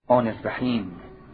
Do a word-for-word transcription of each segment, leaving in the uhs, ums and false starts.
الرحمن الرحیم.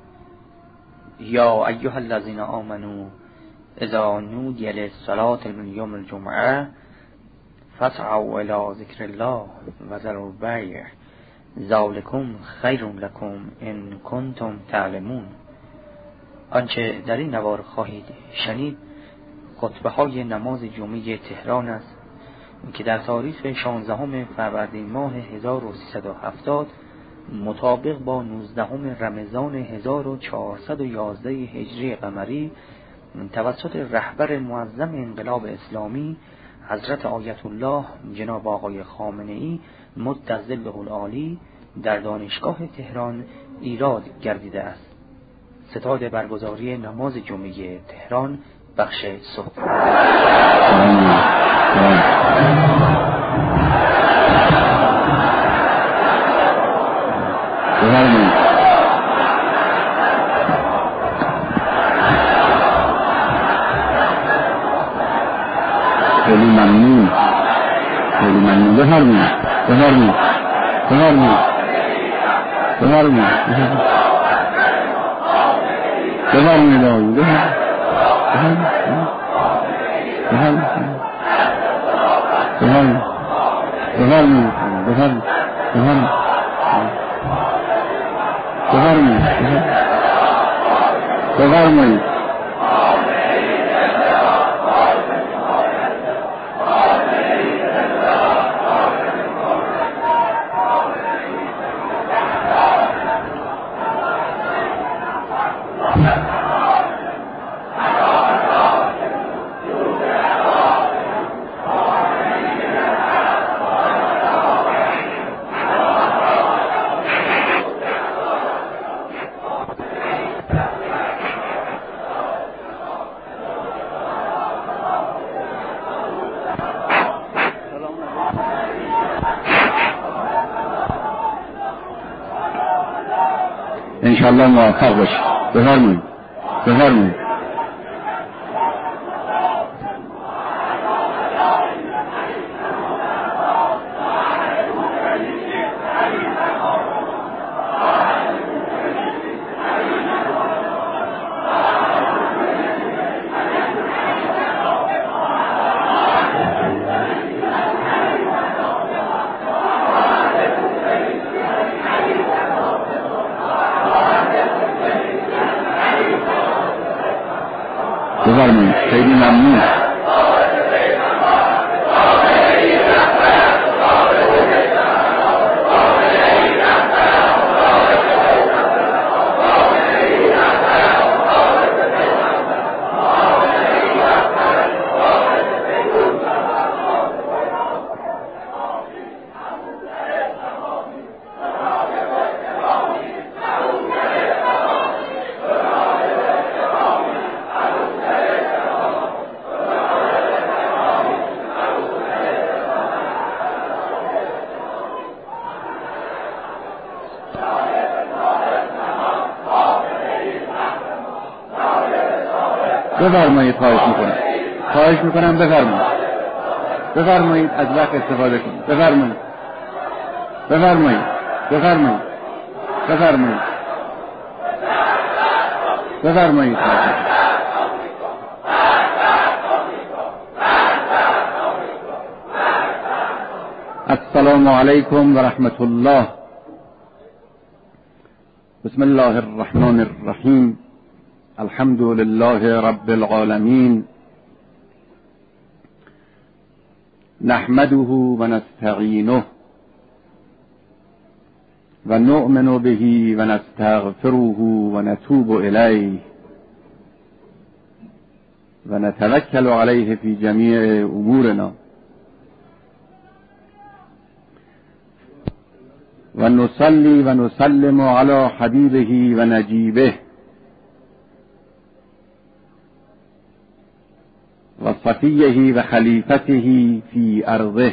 یا ایها الذین آمنوا اذا نودی للصلاة من یوم الجمعه فاسعوا الی ذکر الله و ذروا البیع ذلکم خیر لکم ان کنتم تعلمون. آنچه در این نوار خواهید شنید خطبه های نماز جمعه تهران است که در تاریخ شانزدهم فروردین ماه هزار و سیصد و هفتاد مطابق با نوزدهم رمضان هزار و چهارصد و یازده هجری قمری توسط رهبر معظم انقلاب اسلامی حضرت آیت الله جناب آقای خامنه‌ای مد ظله العالی در دانشگاه تهران ایراد گردیده است. ستاد برگزاری نماز جمعه تهران، بخش صبح. خیلی ممنون خیلی ممنون بفرمایید بفرمایید بفرمایید بفرمایید بفرمایید بفرمایید بفرمایید بفرمایید بفرمایید انشاءالله موفق باشید. بفرمایید بفرمایید. بفرمایید. خیلی ممنون. بفرمایید. خواهش میکنم خواهش میکنم بفرمایید بفرمایید از وقت استفاده کنید. بفرمایید بفرمایید بفرمایید بفرمایید بفرمایید السلام علیکم و رحمت الله. بسم الله الرحمن الرحیم. الحمد لله رب العالمين نحمده ونستعينه ونؤمن به ونستغفره ونتوب إليه ونتوكل عليه في جميع أمورنا ونصلي ونسلم على حبيبه ونجيبه وصفيه وخليفته في أرضه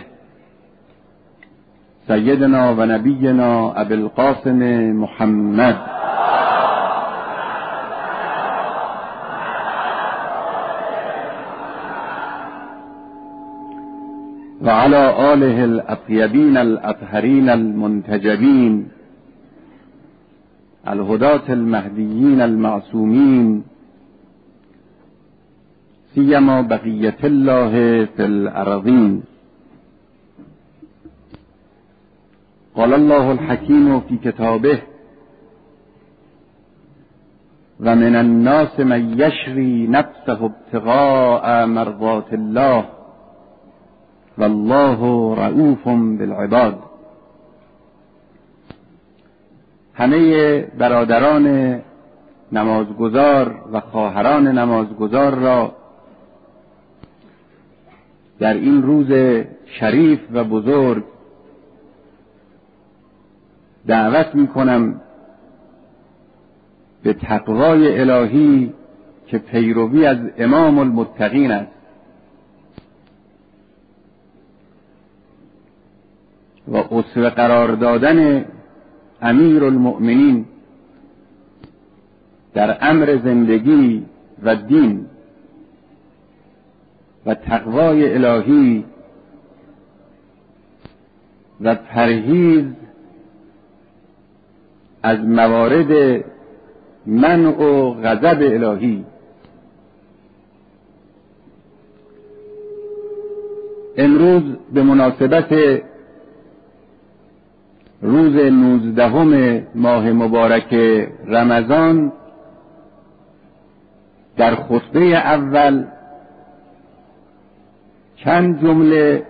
سيدنا ونبينا أبي القاسم محمد وعلى آله الأطيبين الأطهرين المنتجبين الهداة المهدیین المعصومین سیما بقیت الله فی الارضین. قال الله الحکیم فی کتابه و من الناس من یشری نفسه ابتغاء مرضات الله والله رؤوف بالعباد. همه برادران نمازگزار و خواهران نمازگزار را در این روز شریف و بزرگ دعوت می کنم به تقوای الهی که پیروی از امام المتقین است و اسوه قرار دادن امیر المؤمنین در امر زندگی و دین و تقوای الهی و پرهیز از موارد منع و غضب الهی. امروز به مناسبت روز نوزدهم ماه مبارک رمضان در خطبه اول چند جمله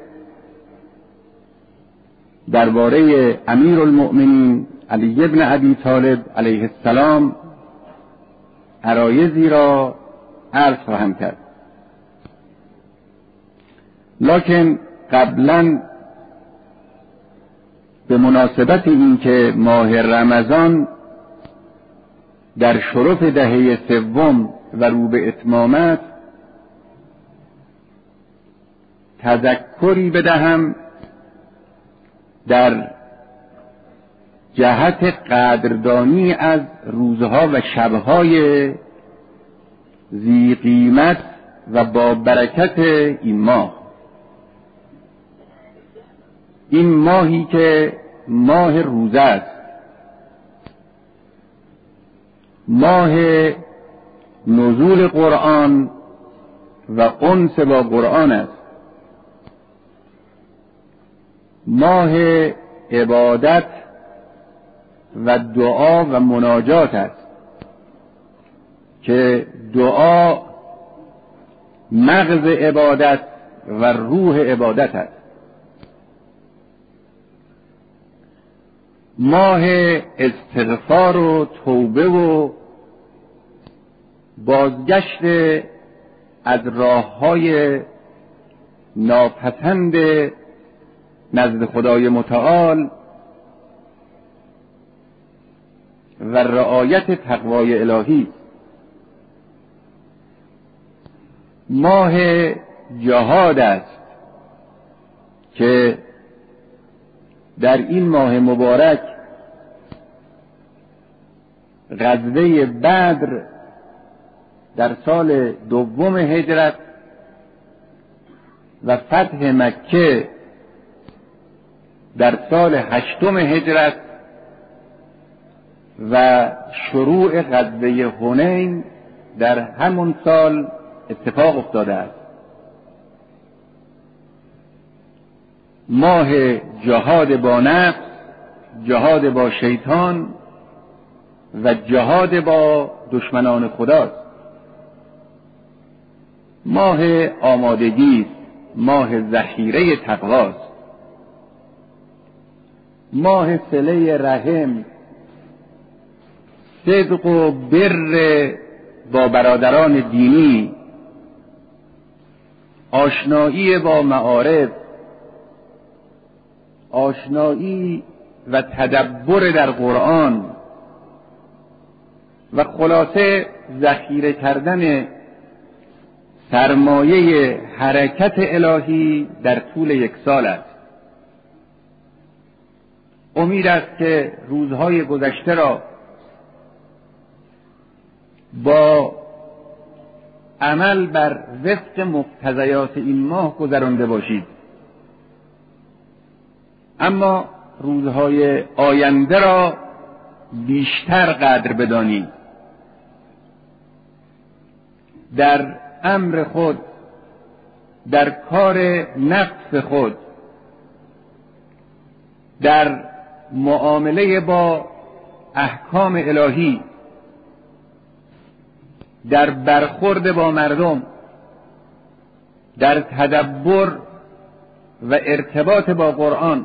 درباره امیر المؤمنین علی ابن ابی طالب علیه السلام عرایضی را عرض خواهم کرد، لکن قبلا به مناسبت اینکه ماه رمضان در شرف دهه سوم و رو به اتمام است تذکری بدهم در جهت قدردانی از روزها و شبهای ذی قیمت و با برکت این ماه. این ماهی که ماه روزه است، ماه نزول قرآن و انس با قرآن است، ماه عبادت و دعا و مناجات است که دعا مغز عبادت و روح عبادت است. ماه استغفار و توبه و بازگشت از راه‌های ناپسند نزد خدای متعال و رعایت تقوای الهی. ماه جهاد است که در این ماه مبارک غزوه بدر در سال دوم هجرت و فتح مکه در سال هشتم هجرت و شروع غزوه حنین در همون سال اتفاق افتاده است. ماه جهاد با نفس، جهاد با شیطان و جهاد با دشمنان خداست. ماه آمادگی، ماه ذخیره تقواست، ماه صله رحم، صدق و بر با برادران دینی، آشنایی با معارف، آشنایی و تدبر در قرآن و خلاصه ذخیره کردن سرمایه حرکت الهی در طول یک سال است. امید است که روزهای گذشته را با عمل بر وفق مقتضیات این ماه گذرانده باشید، اما روزهای آینده را بیشتر قدر بدانید. در امر خود، در کار نفس خود، در معامله با احکام الهی، در برخورد با مردم، در تدبر و ارتباط با قرآن،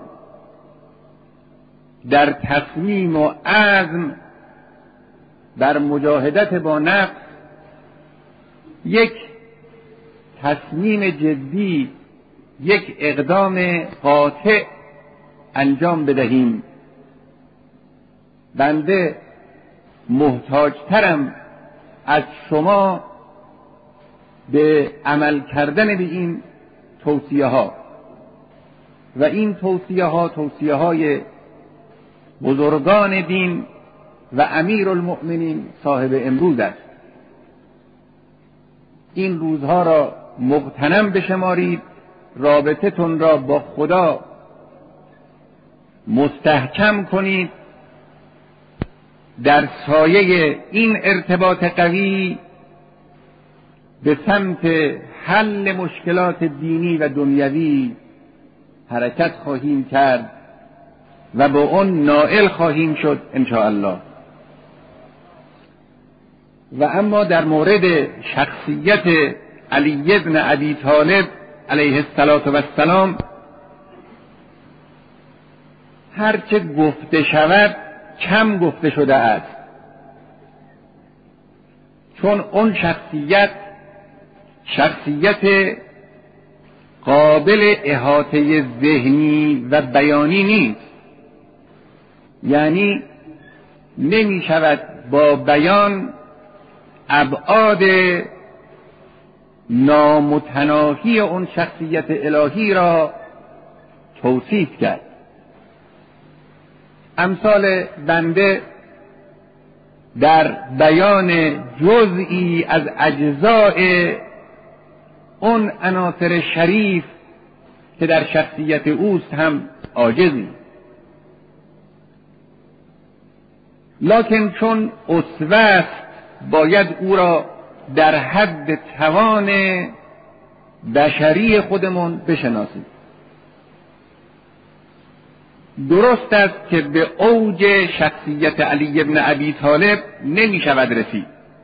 در تصمیم و عزم بر مجاهدت با نفس یک تصمیم جدی، یک اقدام قاطع انجام بدهیم. بنده محتاجترم از شما به عمل کردن به این توصیه ها و این توصیه ها توصیه های بزرگان دین و امیر المؤمنین صاحب امروز است. این روزها را مغتنم بشمارید، رابطتون را با خدا مستحکم کنید، در سایه این ارتباط قوی به سمت حل مشکلات دینی و دنیوی حرکت خواهیم کرد و با اون نائل خواهیم شد انشاءالله. و اما در مورد شخصیت علی بن ابی طالب علیه السلام هرچه گفته شود کم گفته شده است، چون اون شخصیت شخصیت قابل احاطه ذهنی و بیانی نیست، یعنی نمی شود با بیان ابعاد نامتناهی اون شخصیت الهی را توصیف کرد. امثال بنده در بیان جزئی از اجزاء اون عناصر شریف که در شخصیت اوست هم عاجزی، لکن چون اسوه است باید او را در حد توان بشری خودمون بشناسیم. درست است که به اوج شخصیت علی بن ابی طالب نمی شود رسید.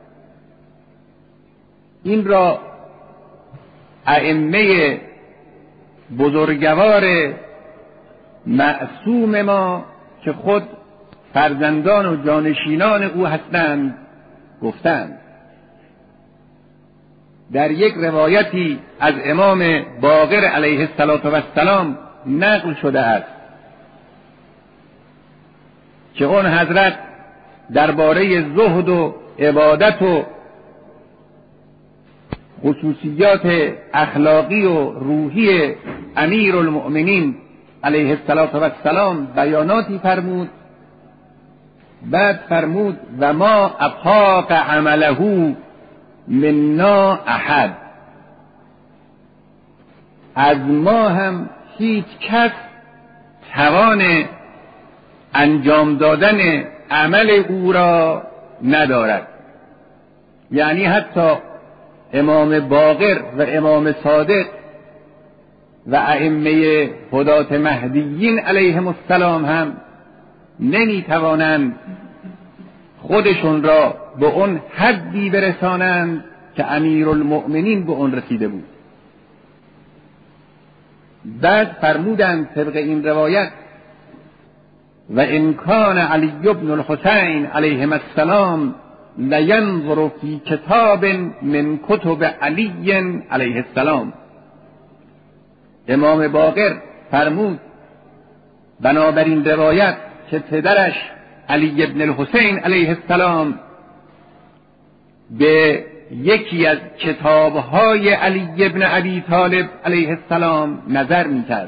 این را ائمه بزرگوار معصوم ما که خود فرزندان و جانشینان او هستند گفتند. در یک روایتی از امام باقر علیه السلام نقل شده است که اون حضرت درباره زهد و عبادت و خصوصیات اخلاقی و روحی امیر المؤمنین علیه السلام بیاناتی فرمود. بعد فرمود و ما افاق عمله منا احد، از ما هم هیچ کس توان انجام دادن عمل او را ندارد. یعنی حتی امام باقر و امام صادق و ائمه هدات مهدیین علیهم السلام هم نمی توانند خودشون را به اون حدی برسانند که امیرالمؤمنین به اون رسیده بود. بعد فرمودند طبق این روایت و ان کان علی بن الحسین علیهم السلام لینظر فی کتاب من کتب علی علیه السلام. امام باقر فرمود بنابراین روایت که پدرش علی بن الحسین علیه السلام به یکی از کتابهای علی بن ابی طالب علیه السلام نظر می‌کرد.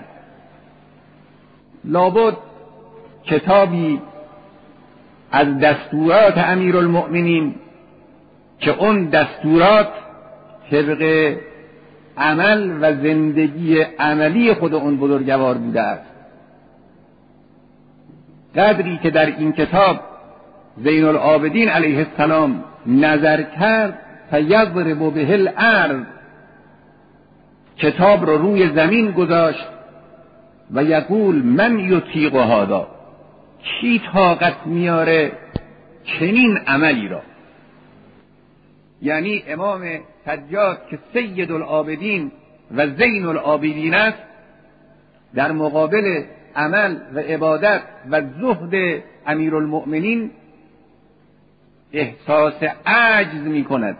لابد کتابی از دستورات امیرالمؤمنین که اون دستورات طبق عمل و زندگی عملی خود اون بزرگوار بوده است. قدری که در این کتاب زین العابدین علیه السلام نظر کرد فیضرب به الارض، کتاب رو روی زمین گذاشت و یقول من یطیق هذا، کی طاقت میاره چنین عملی را؟ یعنی امام سجاد که سید العابدین و زین العابدین است، در مقابل عمل و عبادت و زهد امیرالمؤمنین احساس عجز می کند.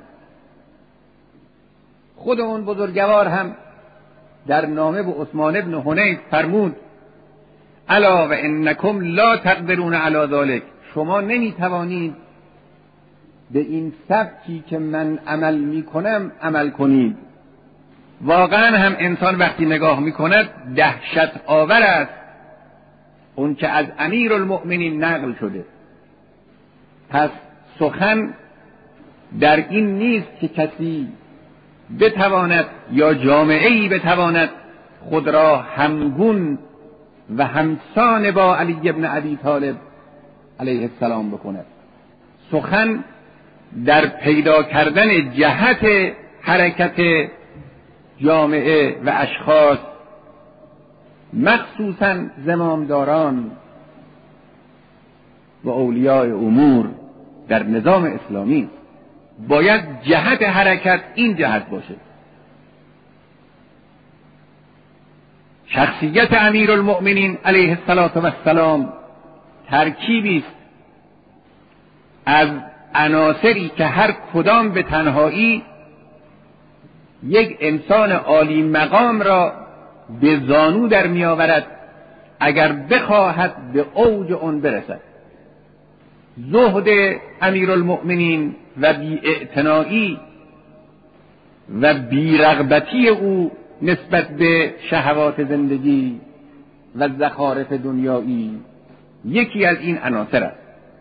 خود اون بزرگوار هم در نامه به عثمان بن حنیف فرمود الا و انکم لا تقدرون علی ذلک، شما نمی توانید به این سبکی که من عمل می کنم عمل کنید. واقعا هم انسان وقتی نگاه می کند دهشت آور است اون که از امیرالمؤمنین نقل شده. پس سخن در این نیست که کسی بتواند یا جامعه‌ای بتواند خود را همگون و همسان با علی ابن ابی طالب علیه السلام بکند. سخن در پیدا کردن جهت حرکت جامعه و اشخاص، مخصوصاً زمامداران و اولیاء امور در نظام اسلامی، باید جهت حرکت این جهت باشه. شخصیت امیرالمؤمنین علیه السلام ترکیبی است از عناصری که هر کدام به تنهایی یک انسان عالی مقام را به زانو در می آورد اگر بخواهد به اوج اون برسد. زهد امیرالمؤمنین و بی‌اعتنایی و بی‌رغبتی او نسبت به شهوات زندگی و زخارف دنیایی یکی از این عناصر است.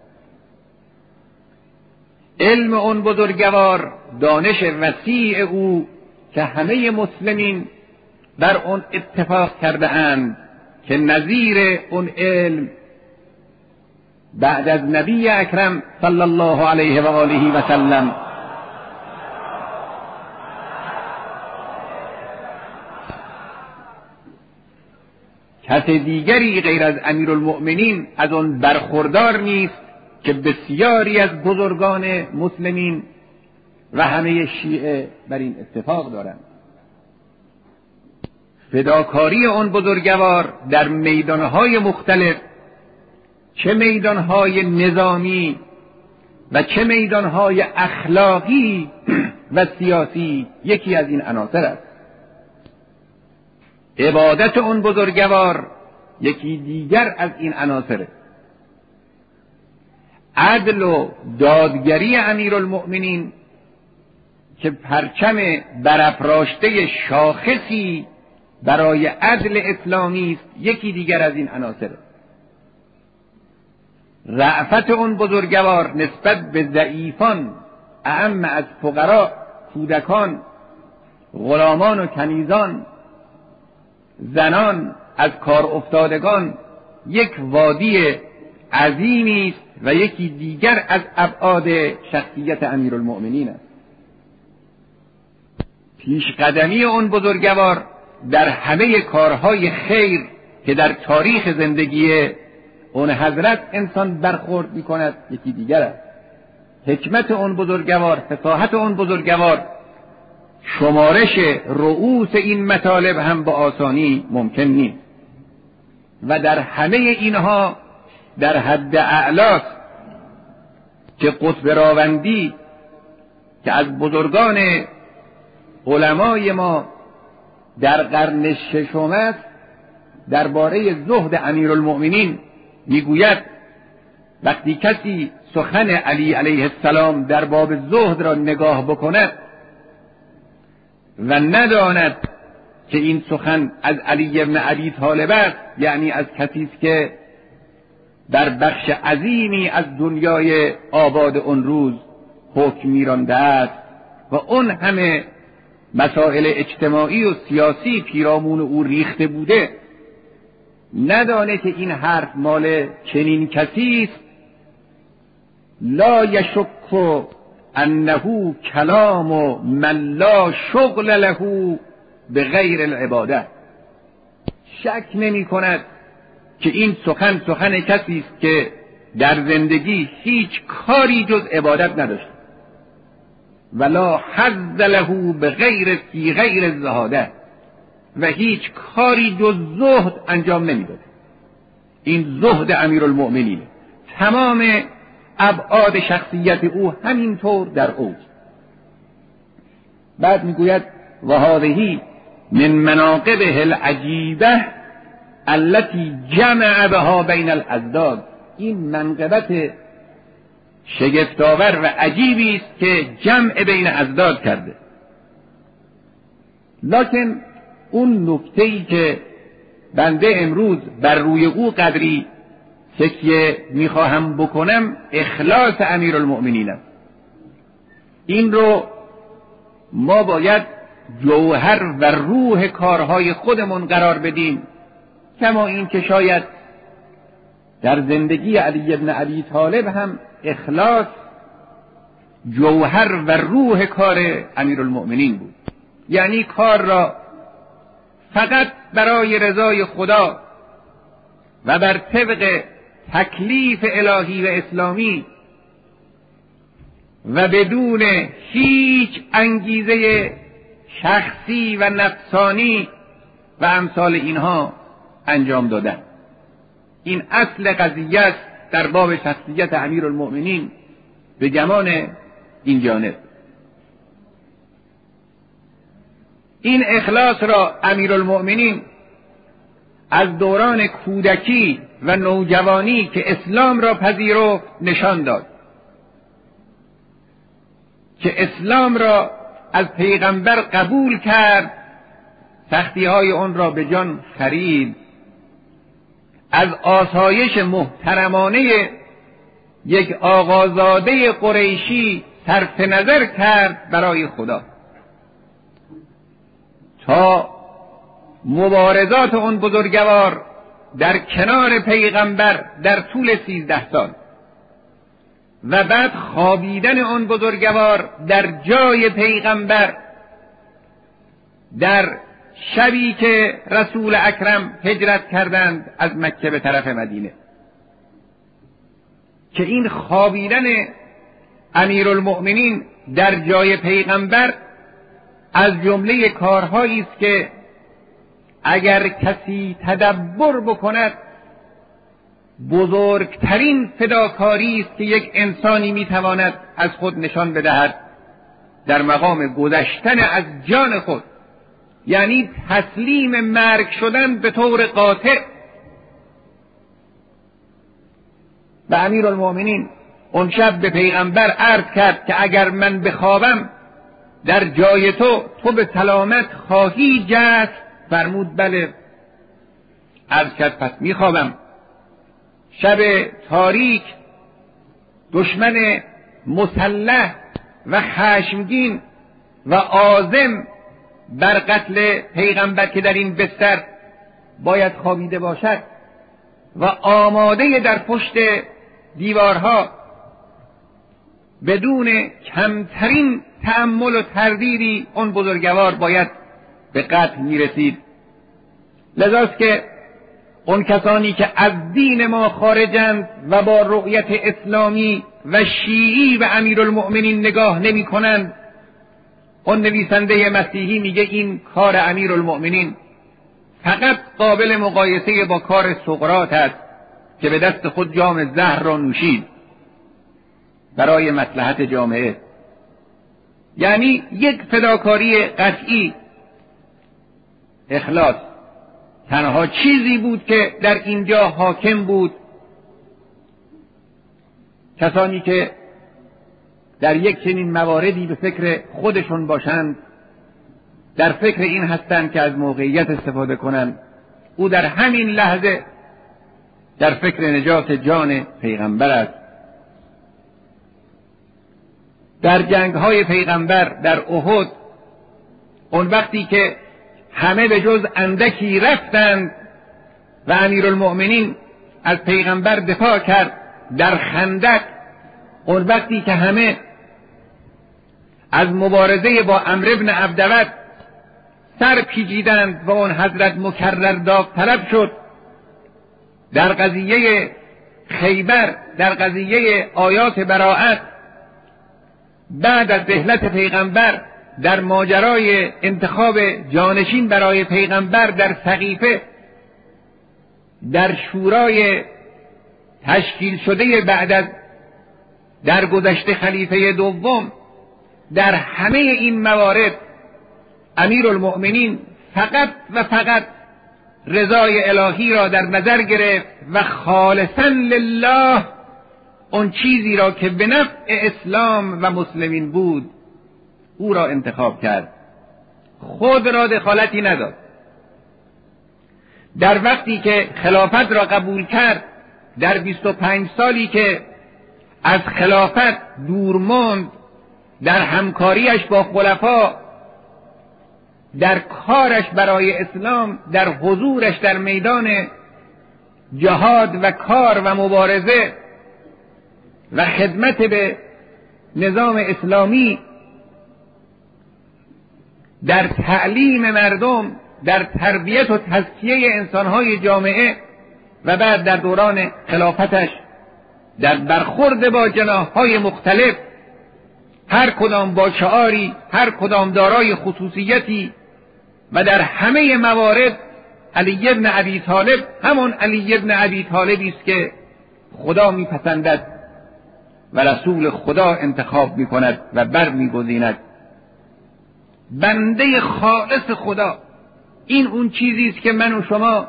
علم اون بزرگوار، دانش وسیع او که همه مسلمین بر اون اتفاق کرده اند که نظیر اون علم بعد از نبی اکرم صلی الله علیه و آله و سلم کس دیگری غیر از امیرالمؤمنین از اون برخوردار نیست که بسیاری از بزرگان مسلمین و همه شیعه بر این اتفاق دارند. فداکاری اون بزرگوار در میدانهای مختلف، چه میدانهای نظامی و چه میدانهای اخلاقی و سیاسی، یکی از این عناصر است. عبادت اون بزرگوار یکی دیگر از این عناصر. عدل و دادگری امیرالمؤمنین که پرچم برافراشته شاخصی برای عدل اسلامی است، یکی دیگر از این عناصر. رأفت اون بزرگوار نسبت به ضعیفان، اعم از فقرا، کودکان، غلامان و کنیزان، زنان، از کار افتادگان، یک وادی عظیمی است و یکی دیگر از ابعاد شخصیت امیرالمؤمنین است. پیش قدمی اون بزرگوار در همه کارهای خیر که در تاریخ زندگی اون حضرت انسان برخورد می کند یکی دیگر است. حکمت اون بزرگوار، فصاحت اون بزرگوار، شمارش رؤوس این مطالب هم با آسانی ممکن نیست و در همه اینها در حد اعلاست که قطب راوندی که از بزرگان علمای ما در قرن ششم است، درباره زهد امیرالمؤمنین میگوید وقتی کسی سخن علی علیه السلام در باب زهد را نگاه بکند و نداند که این سخن از علی ابن ابی طالب است، یعنی از کسی است که در بخش عظیمی از دنیای آباد اون روز حکم می‌رانده است و اون همه مسائل اجتماعی و سیاسی پیرامون او ریخته بوده، ندانه که این حرف مال چنین کسی است، لا یشک انه کلام من لا شغل له به غیر العباده. شک نمی کند که این سخن سخن کسی است که در زندگی هیچ کاری جز عبادت نداشت. ولا حظ له به غیر فی غیر الزهاده، و هیچ کاری جز زهد انجام نمیداد. این زهد امیرالمؤمنین، تمام ابعاد شخصیت او همینطور در اوج. بعد میگوید و هذه من مناقبه العجیبه التي جمع بها بین الازداد. این منقبت شگفت‌آور و عجیبی است که جمع بین ازداد کرده. لکن اون نکته‌ای که بنده امروز بر روی او قدری تکیه میخواهم بکنم اخلاص امیرالمؤمنین است. این رو ما باید جوهر و روح کارهای خودمون قرار بدیم، کما این که شاید در زندگی علی ابن ابی طالب هم اخلاص جوهر و روح کار امیرالمؤمنین بود. یعنی کار را فقط برای رضای خدا و بر طبق تکلیف الهی و اسلامی و بدون هیچ انگیزه شخصی و نفسانی و امثال اینها انجام دادن. این اصل قضیه است در باب شخصیت امیرالمؤمنین به گمان این جانب. این اخلاص را امیرالمؤمنین از دوران کودکی و نوجوانی که اسلام را پذیرفت نشان داد، که اسلام را از پیغمبر قبول کرد، سختی های اون را به جان خرید، از آسایش محترمانه یک آقازاده قریشی صرف نظر کرد برای خدا، تا مبارزات اون بزرگوار در کنار پیغمبر در طول سیزده سال و بعد خوابیدن اون بزرگوار در جای پیغمبر در شبی که رسول اکرم هجرت کردند از مکه به طرف مدینه، که این خوابیدن امیرالمؤمنین در جای پیغمبر از جمله کارهایی است که اگر کسی تدبر بکند بزرگترین فداکاری است که یک انسانی میتواند از خود نشان بدهد در مقام گذشتن از جان خود، یعنی تسلیم مرگ شدن به طور قاطع. و امیرالمؤمنین اون شب به پیغمبر عرض کرد که اگر من بخوابم در جای تو تو به سلامت خواهی جست؟ فرمود بله. عرض کرد پس میخوابم. شب تاریک دشمن مسلح و خشمگین و عازم بر قتل پیغمبر که در این بستر باید خوابیده باشد و آماده در پشت دیوارها بدون کمترین تأمل و تردیدی اون بزرگوار باید به قتل میرسید. لذاست که اون کسانی که از دین ما خارجند و با رؤیت اسلامی و شیعی و امیرالمؤمنین نگاه نمی کنند، اون نویسنده مسیحی میگه این کار امیرالمؤمنین فقط قابل مقایسه با کار سقراط است که به دست خود جام زهر را نوشید برای مصلحت جامعه. یعنی یک فداکاری قطعی، اخلاص تنها چیزی بود که در اینجا حاکم بود. کسانی که در یک چنین مواردی به فکر خودشون باشند، در فکر این هستند که از موقعیت استفاده کنند، او در همین لحظه در فکر نجات جان پیغمبر است. در جنگ‌های پیغمبر در احد، اون وقتی که همه به جز اندکی رفتند و امیرالمؤمنین از پیغمبر دفاع کرد، در خندق اون وقتی که همه از مبارزه با عمرو بن عبدود سر پیچیدند و اون حضرت مکرر داوطلب شد، در قضیه خیبر، در قضیه آیات براءت، بعد از رحلت پیغمبر، در ماجرای انتخاب جانشین برای پیغمبر در سقیفه، در شورای تشکیل شده بعد از درگذشت خلیفه دوم، در همه این موارد امیرالمؤمنین فقط و فقط رضای الهی را در نظر گرفت و خالصا لله اون چیزی را که به نفع اسلام و مسلمین بود او را انتخاب کرد، خود را دخالتی نداد. در وقتی که خلافت را قبول کرد، در بیست و پنج سالی که از خلافت دور ماند، در همکاریش با خلفا، در کارش برای اسلام، در حضورش در میدان جهاد و کار و مبارزه و خدمت به نظام اسلامی، در تعلیم مردم، در تربیت و تزکیه انسانهای جامعه و بعد در دوران خلافتش در برخورد با جناحهای مختلف، هر کدام با شعاری، هر کدام دارای خصوصیتی، و در همه موارد علی ابن ابی طالب همون علی ابن ابی طالبی است که خدا میپسندد و رسول خدا انتخاب میکند و بر میگزیند. بنده خالص خدا، این اون چیزی است که من و شما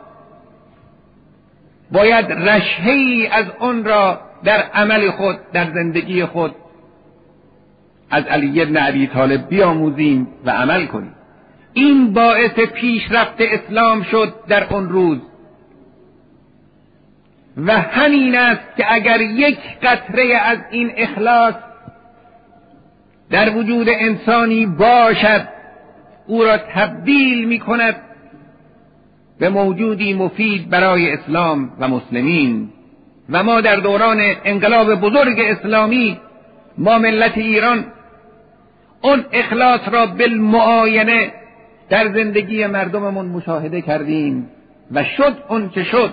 باید رشحه‌ای از اون را در عمل خود، در زندگی خود از علی ابن ابی طالب بیاموزیم و عمل کنیم. این باعث پیشرفت اسلام شد در اون روز و همین است که اگر یک قطره از این اخلاص در وجود انسانی باشد، او را تبدیل می کند به موجودی مفید برای اسلام و مسلمین. و ما در دوران انقلاب بزرگ اسلامی، ما ملت ایران اون اخلاص را بالمعاینه در زندگی مردممون مشاهده کردیم و شد اون چه شد.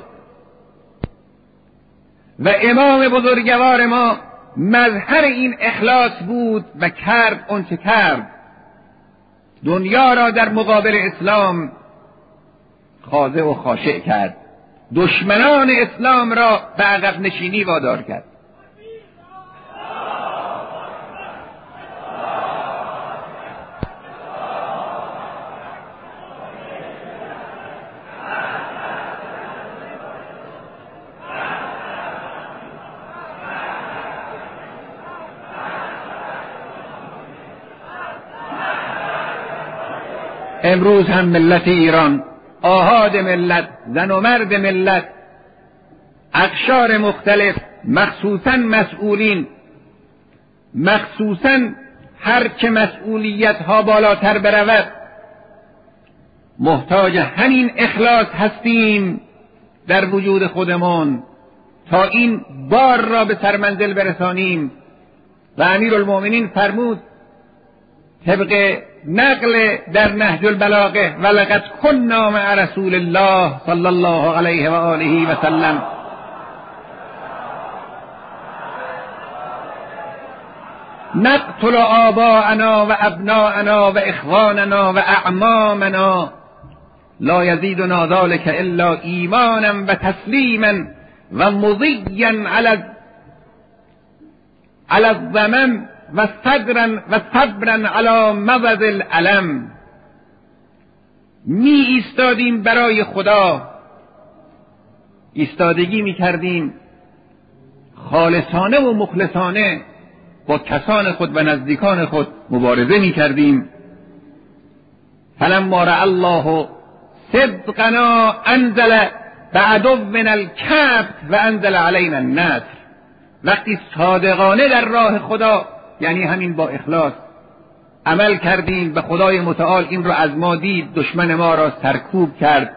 و امام بزرگوار ما مظهر این اخلاص بود و کرد اون چه کرد، دنیا را در مقابل اسلام خاضع و خاشع کرد، دشمنان اسلام را به عقب نشینی وادار کرد. امروز هم ملت ایران، آحاد ملت، زن و مرد ملت، اقشار مختلف، مخصوصا مسئولین، مخصوصا هر که مسئولیت ها بالاتر برود، محتاج همین اخلاص هستیم در وجود خودمان تا این بار را به سرمنزل برسانیم. و امیرالمؤمنین فرمود طبق نقل در نهج البلاغه: ولقد كنا مع رسول الله صلی الله علیه و آله و سلم نقتل آباءنا و ابناءنا و اخواننا و اعمامنا لا یزیدنا ذلك الا ایمانا و تسلیما و مضیا علی علی الضمم و صبرا و صبرا علی موضع الالم. می ایستادیم برای خدا، ایستادگی می کردیم خالصانه و مخلصانه، با کسان خود و نزدیکان خود مبارزه می کردیم. فلما رأى الله صدقنا انزل بعدونا الکبت و انزل علینا النصر. وقتی صادقانه در راه خدا، یعنی همین با اخلاص عمل کردیم، به خدای متعال این را از ما دید، دشمن ما را سرکوب کرد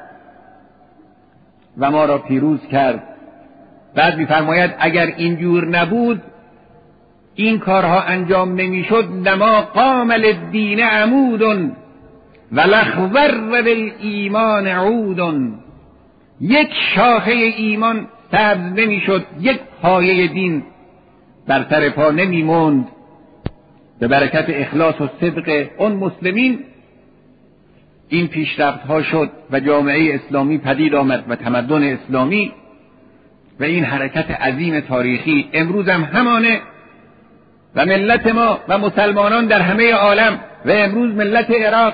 و ما را پیروز کرد. بعد می‌فرماید اگر اینجور نبود این کارها انجام نمیشد لما قام للدین عمود و لخور للایمان عود، یک شاخه ایمان سبز نمیشد، یک پایه دین بر سر پا نمیموند. به برکت اخلاص و صدق اون مسلمین این پیشرفت ها شد و جامعه اسلامی پدید آمد و تمدن اسلامی و این حرکت عظیم تاریخی امروز هم همانه و ملت ما و مسلمانان در همه عالم و امروز ملت عراق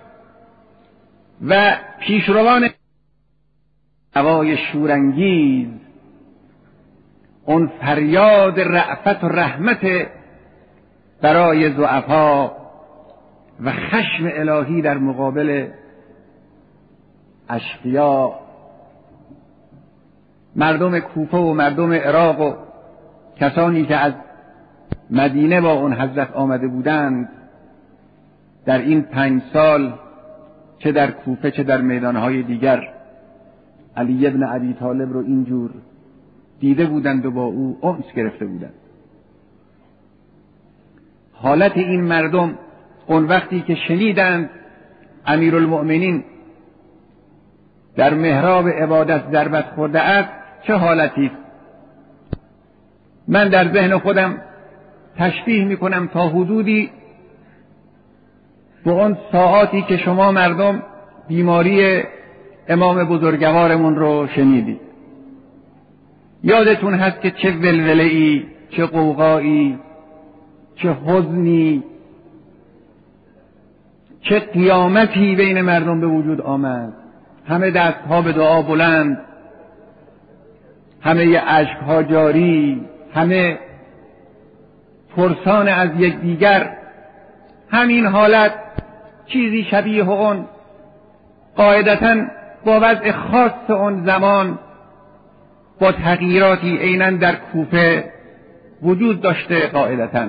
و پیشروان هوای شورانگیز، اون فریاد رأفت و رحمت برای ضعفا و خشم الهی در مقابل اشقیا، مردم کوفه و مردم عراق و کسانی که از مدینه با اون حضرت آمده بودند در این پنج سال، چه در کوفه چه در میدانهای دیگر، علی ابن ابی طالب رو اینجور دیده بودند و با او انس گرفته بودند. حالت این مردم اون وقتی که شنیدند امیرالمؤمنین در محراب عبادت ضربت خورده است چه حالتی است؟ من در ذهن خودم تشبیه میکنم تا حدودی به اون ساعاتی که شما مردم بیماری امام بزرگوارمون رو شنیدید. یادتون هست که چه ولوله‌ای، چه قوقایی، چه حزنی، چه قیامتی بین مردم به وجود آمد. همه دستها به دعا بلند، همه اشکها جاری، همه پرسان از یکدیگر. همین حالت چیزی شبیه اون قاعدتاً با وضع خاص اون زمان با تغییراتی عیناً در کوفه وجود داشته. قاعدتاً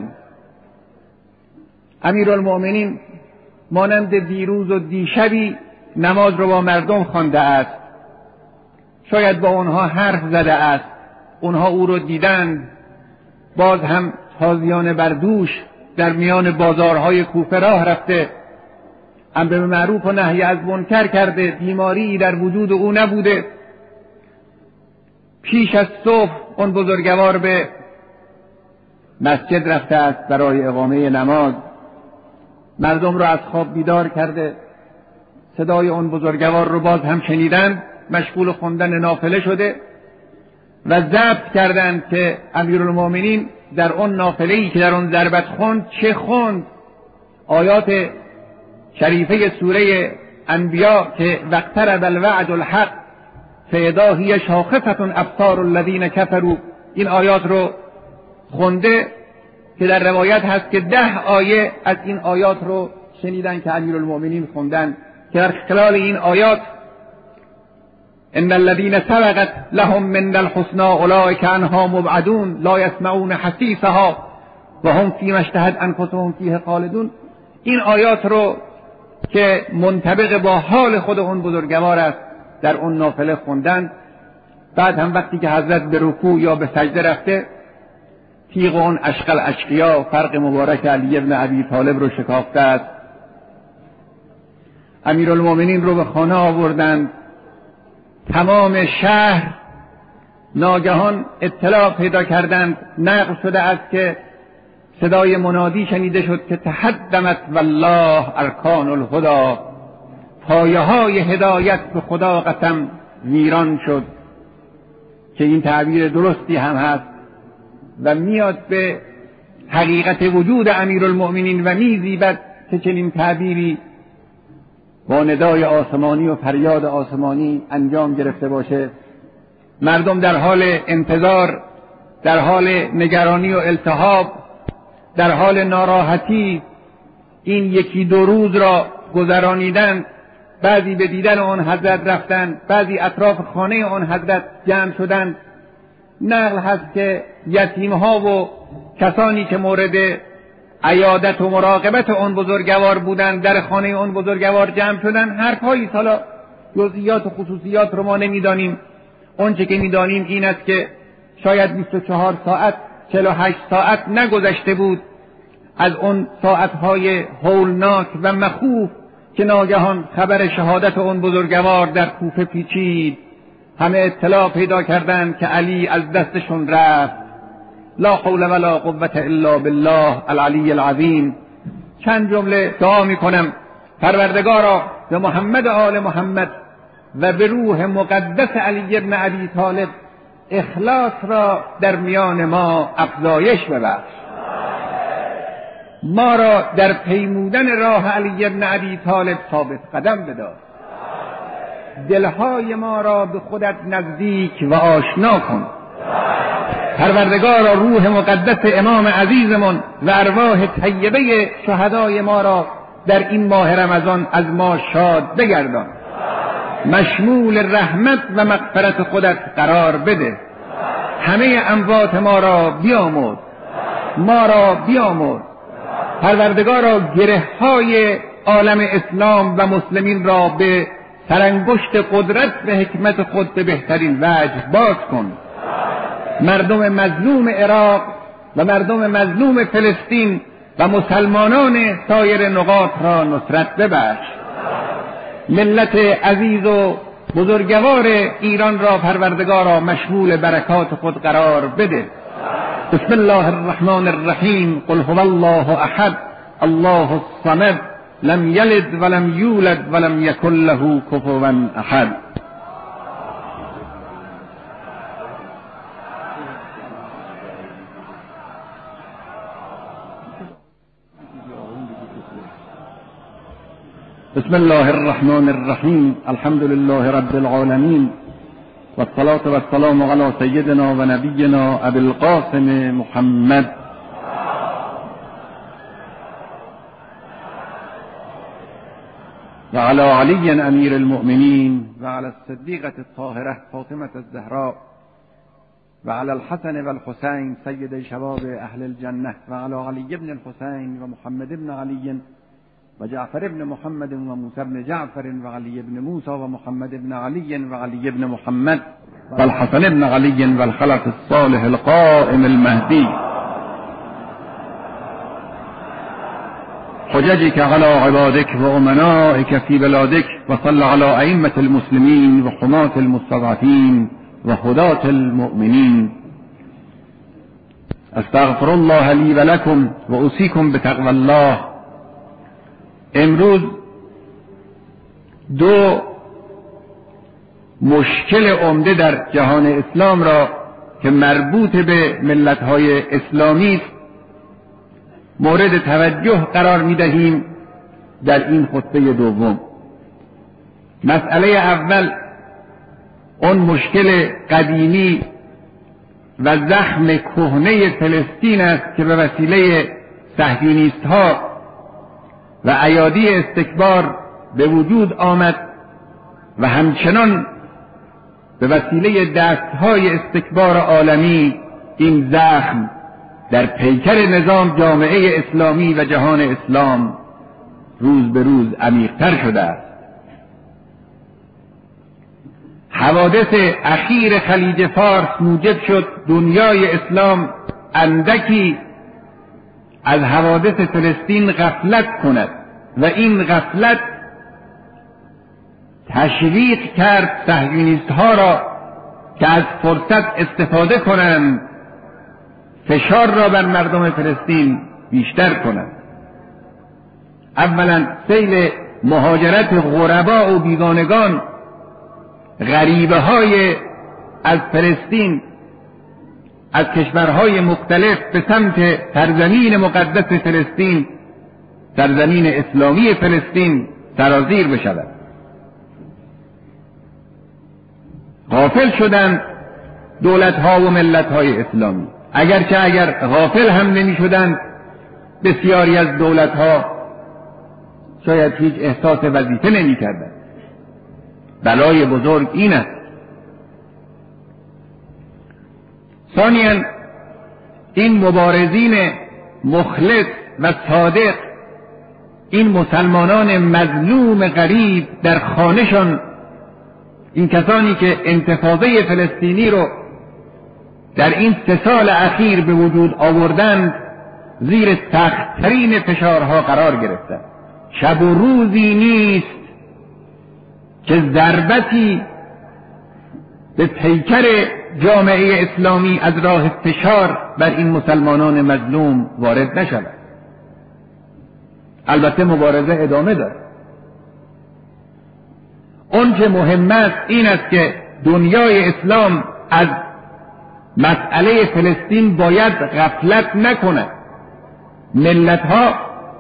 امیرالمؤمنین مانند دیروز و دیشبی نماز رو با مردم خوانده است، شاید با اونها حرف زده است، اونها او رو دیدند، باز هم تازیانه بر دوش در میان بازارهای کوفه راه رفته، امر به معروف و نهی از منکر کرده، بیماری در وجود او نبوده. پیش از صبح اون بزرگوار به مسجد رفته است برای اقامه نماز، مردم را از خواب بیدار کرده، صدای اون بزرگوار رو باز هم شنیدند، مشغول خوندن نافله شده و ضبط کردند که امیرالمؤمنین در اون نافله‌ای که در اون ضربت خوند چه خوند. آیات شریفه سوره انبیاء که واقترب الوعد الحق فاذا هی شاخصة ابصار الذین کفروا، این آیات رو خونده که در روایت هست که ده آیه از این آیات رو شنیدن که امیرالمؤمنین خوندن که در خلال این آیات ان الذين سبقت لهم من الحسنى اولئک عنها مبعدون لا يسمعون حسیسها و هم فیما اشتهت انفسهم فیه خالدون، این آیات رو که منطبق با حال خود اون بزرگوار است در اون نافله خوندن. بعد هم وقتی که حضرت به رکوع یا به سجده رفته، تیغ اون اشقل اشقیا فرق مبارک علی ابن ابی طالب رو شکافته است. امیرالمؤمنین رو به خانه آوردند. تمام شهر ناگهان اطلاع پیدا کردند، نقل شده است که صدای منادی شنیده شد که تهدمت والله ارکان الهدی، پایه های هدایت به خدا قسم ویران شد، که این تعبیر درستی هم هست و میاد به حقیقت وجود امیرالمؤمنین و میزیبد که چنین تعبیری با ندای آسمانی و فریاد آسمانی انجام گرفته باشه. مردم در حال انتظار، در حال نگرانی و التهاب، در حال ناراحتی این یکی دو روز را گذرانیدند. بعضی به دیدن آن حضرت رفتند، بعضی اطراف خانه آن حضرت جمع شدند. نقل هست که یتیمها و کسانی که مورد عیادت و مراقبت آن بزرگوار بودند در خانه آن بزرگوار جمع شدند. حرفهایی، حالا جزئیات و خصوصیات رو ما نمیدانیم، آنچه که میدانیم این است که شاید بیست و چهار ساعت چهل و هشت ساعت نگذشته بود از اون ساعتهای هولناک و مخوف که ناگهان خبر شهادت اون بزرگوار در کوفه پیچید. همه اطلاع پیدا کردند که علی از دستشون رفت. لا حول ولا قوة الا بالله العلی العظیم. چند جمله دعا میکنم پروردگارا به محمد آل محمد و به روح مقدس علی ابن ابی طالب اخلاص را در میان ما افزایش ببخش. ما را در پیمودن راه علی ابن ابی طالب ثابت قدم بدار. دلهای ما را به خودت نزدیک و آشنا کن. پروردگارا روح مقدس امام عزیزمون و ارواح طیبه شهدای ما را در این ماه رمضان از ما شاد بگردان. مشمول رحمت و مغفرت خودت قرار بده. همه اموات ما را بیامرز، ما را بیامرز. پروردگارا گره های عالم اسلام و مسلمین را به سرانگشت قدرت و حکمت خود به بهترین وجه باز کن. مردم مظلوم عراق و مردم مظلوم فلسطین و مسلمانان سایر نقاط را نصرت ببخش. ملت عزیز و بزرگوار ایران را پروردگارا مشمول برکات خود قرار بده. بسم الله الرحمن الرحیم. قل هو الله احد الله الصمد لم یلد ولم یولد ولم یکن له کفوا احد. بسم الله الرحمن الرحیم. الحمد لله رب العالمین والصلاة والسلام علی سیدنا و نبینا ابی القاسم محمد و علی علی امیر المؤمنین و علی الصدیقة الطاهرة فاطمة الزهراء و علی الحسن و الحسین سید شباب اهل الجنة و علی علی بن الحسین و محمد بن علی و جعفر ابن محمد و موسی بن جعفر و علی ابن موسی و محمد ابن علی و علی ابن محمد و الحسن ابن علی و الخلف الصالح القائم المهدی. حججك على عبادك وأمنائك في بلادك وصل على أئمة المسلمين وحماة المستضعفين وهداة المؤمنين. استغفر الله لي ولكم وأوصيكم بتقوى الله. امروز دو مشکل عمده در جهان اسلام را که مربوط به ملت‌های اسلامی است مورد توجه قرار می‌دهیم در این خطبه دوم. مسئله اول اون مشکل قدیمی و زخم کهنه فلسطین است که به وسیله صهیونیست‌ها و ایادی استکبار به وجود آمد و همچنان به وسیله دستهای استکبار عالمی این زخم در پیکر نظام جامعه اسلامی و جهان اسلام روز به روز عمیق‌تر شده است. حوادث اخیر خلیج فارس موجب شد دنیای اسلام اندکی از حوادث فلسطین غفلت کند و این غفلت تشویق کرد صهیونیست‌ها را که از فرصت استفاده کنند فشار را بر مردم فلسطین بیشتر کنند. اولا سیل مهاجرت غربا و بیگانگان، غریبه های از فلسطین از کشورهای مختلف به سمت سرزمین مقدس فلسطین، سرزمین اسلامی فلسطین سرازیر بشود. غافل شدند دولت‌ها و ملت‌های اسلامی، اگرچه اگر غافل هم نمی شدند بسیاری از دولت‌ها شاید هیچ احساس وظیفه نمی کردند. بلای بزرگ این است. ثانیاً این مبارزین مخلص و صادق، این مسلمانان مظلوم غریب در خانه‌شان، این کسانی که انتفاضه فلسطینی رو در این سه سال اخیر به وجود آوردند زیر سخت‌ترین فشارها قرار گرفتند. شب و روزی نیست که ضربتی به پیکر جامعه اسلامی از راه فشار بر این مسلمانان مظلوم وارد نشود. البته مبارزه ادامه دارد. اون که مهم است این است که دنیای اسلام از مسئله فلسطین باید غفلت نکند. ملت‌ها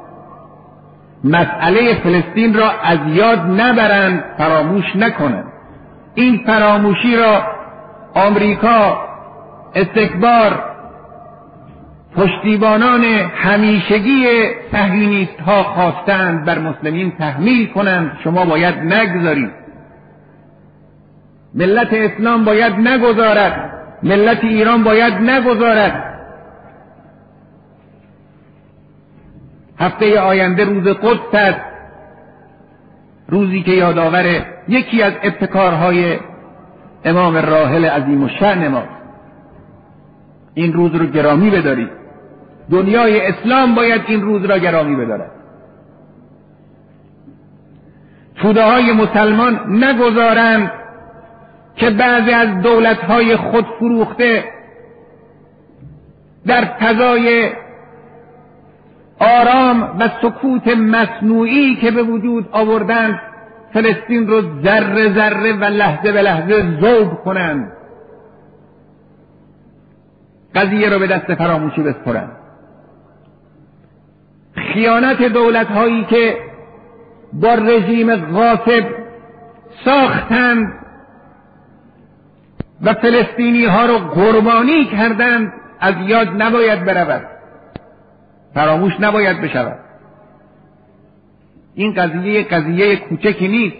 مسئله فلسطین را از یاد نبرند، فراموش نکنند. این فراموشی را آمریکا، استکبار، پشتیبانان همیشگی صهیونیست ها خواستند بر مسلمین تحمیل کنند. شما باید نگذارید. ملت اسلام باید نگذارد، ملت ایران باید نگذارد. هفته آینده روز قدس است، روزی که یادآور یکی از ابتکارهای امام راحل عظیم الشأن ما. این روز رو گرامی بدارید. دنیای اسلام باید این روز را گرامی بدارد. توده های مسلمان نگذارند که بعضی از دولت‌های خود فروخته در فضای آرام و سکوت مصنوعی که به وجود آوردند فلسطین رو ذره ذره و لحظه به لحظه ذوب کنند، قضیه رو به دست فراموشی بسپرند. خیانت دولت‌هایی که با رژیم غاصب ساختند و فلسطینی ها رو قربانی کردند از یاد نباید برود، فراموش نباید بشود. این قضیه قضیه کوچکی نیست.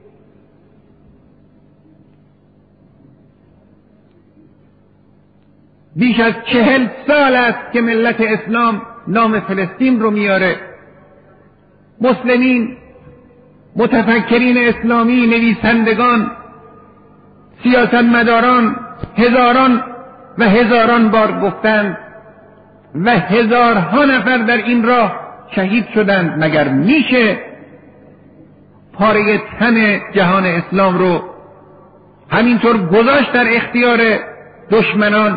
بیش از چهل سال است که ملت اسلام نام فلسطین رو میاره. مسلمین، متفکرین اسلامی، نویسندگان، سیاستمداران هزاران و هزاران بار گفتند و هزارها نفر در این راه شهید شدند. مگر میشه پاره تن جهان اسلام رو همینطور گذاشت در اختیار دشمنان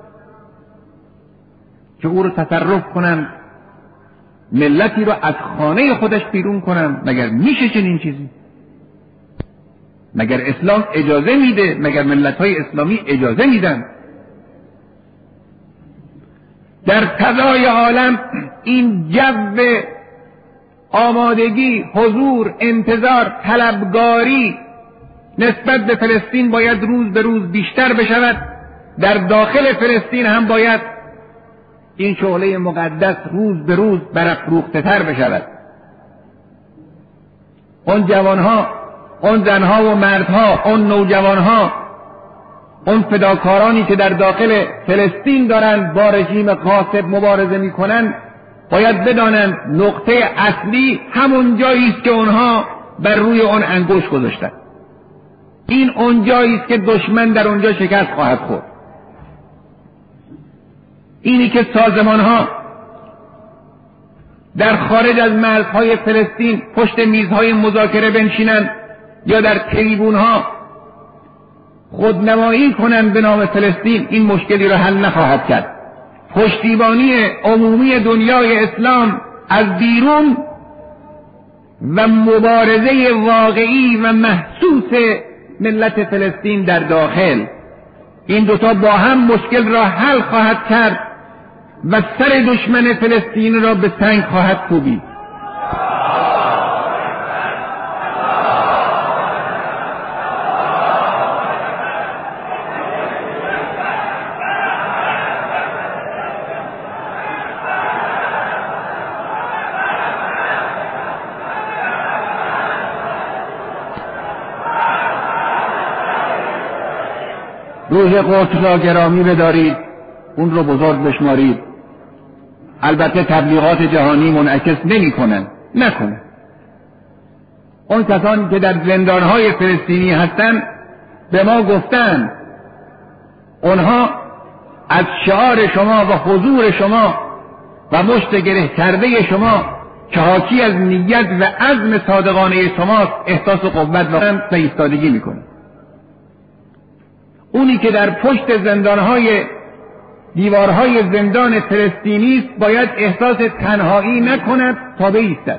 که او رو تصرف کنند، ملتی رو از خانه خودش بیرون کنند؟ مگر میشه چنین چیزی؟ مگر اسلام اجازه میده؟ مگر ملت‌های اسلامی اجازه میدن؟ در فضای عالم این جو آمادگی، حضور، انتظار، طلبگاری نسبت به فلسطین باید روز به روز بیشتر بشود. در داخل فلسطین هم باید این شعله مقدس روز به روز برافروخته تر بشود. اون جوانها، اون زنها و مردها، اون نوجوانها، اون فداکارانی که در داخل فلسطین دارند با رژیم غاصب مبارزه میکنند باید بدانند نقطه اصلی همون جایی است که اونها بر روی اون انگشت گذاشتند. این اون جایی است که دشمن در اونجا شکست خواهد خورد. اینی که سازمانها در خارج از مرزهای فلسطین پشت میزهای مذاکره بنشینند یا در تریبونها خودنمایی کنند به نام فلسطین، این مشکلی را حل نخواهد کرد. پشتیبانی عمومی دنیای اسلام از بیرون و مبارزه واقعی و محسوس ملت فلسطین در داخل، این دوتا با هم مشکل را حل خواهد کرد و سر دشمن فلسطین را به سنگ خواهد کوبید. روح قدس را گرامی بدارید، اون رو بزرگ بشمارید. البته تبلیغات جهانی منعکس نمی کنن. نکنه. اون کسانی که در زندانهای فلسطینی هستند به ما گفتند اونها از شعار شما و حضور شما و مشت گره کرده شما که حاکی از نیت و عزم صادقانه شما احساس قوت و ایستادگی میکنه. اونی که در پشت زندانهای دیوارهای زندان فلسطینی است باید احساس تنهایی نکند تا بایستد.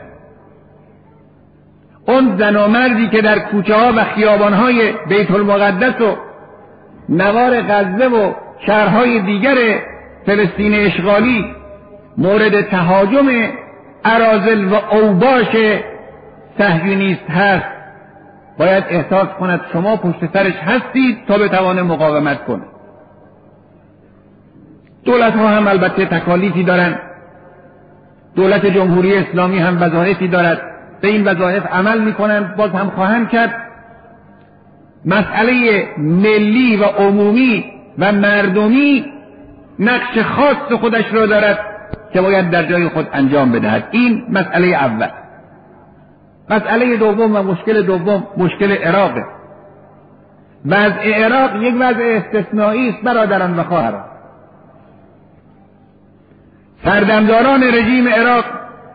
اون زن و مردی که در کوچه ها و خیابانهای بیت المقدس و نوار غزه و شهرهای دیگر فلسطین اشغالی مورد تهاجم اراذل و اوباش صهیونیست هست باید احساس کند شما پشت سرش هستید تا بتوانه مقاومت کنه. دولت ها هم البته تکالیفی دارند. دولت جمهوری اسلامی هم وظایفی دارد، به این وظایف عمل میکنند، باز هم خواهند کرد. مسئله ملی و عمومی و مردمی نقش خاص خودش را دارد که باید در جای خود انجام بدهد. این مسئله اول. مسئله دوم و مشکل دوم مشکل عراقه. وضع عراق یک وضع استثنایی است برادران و خواهران. سردمداران رژیم عراق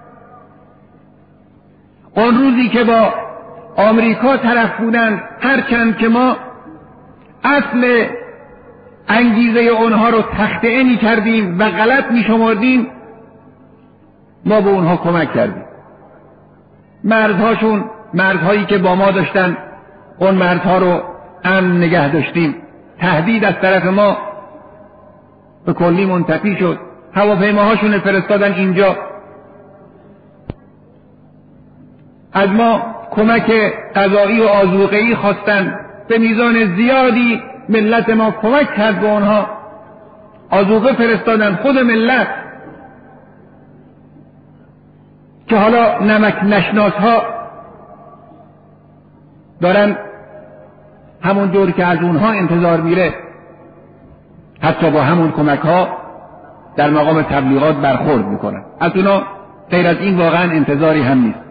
اون روزی که با آمریکا طرف بودند، هرچند که ما اصل انگیزه اونها رو تخطئه می کردیم و غلط می شمردیم، ما به اونها کمک کردیم. مردهاشون، مردهایی که با ما داشتن، اون مردها رو امن نگه داشتیم. تهدید از طرف ما به کلی منتفی شد. هواپیماهاشون فرستادن اینجا، از ما کمک غذایی و آذوقه‌ای خواستن. به میزان زیادی ملت ما کمک کرد به اونها، آذوقه فرستادن. خود ملت که حالا نمک نشناس ها دارن همون جور که از اونها انتظار میره حتی با همون کمک ها در مقام تبلیغات برخورد میکنن. از اونا غیر از این واقعا انتظاری هم نیست.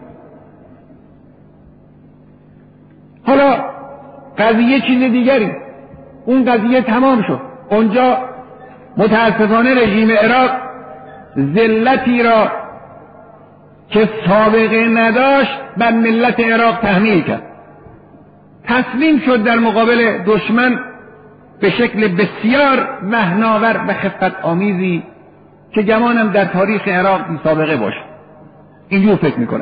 حالا قضیه چیز دیگری، اون قضیه تمام شد. اونجا متاسفانه رژیم عراق ذلتی را که سابقه نداشت بر ملت عراق تحمیل کرد. تسلیم شد در مقابل دشمن به شکل بسیار مهناور و خفت آمیزی که گمانم در تاریخ عراق بی سابقه باشه. اینجور فکر میکنم.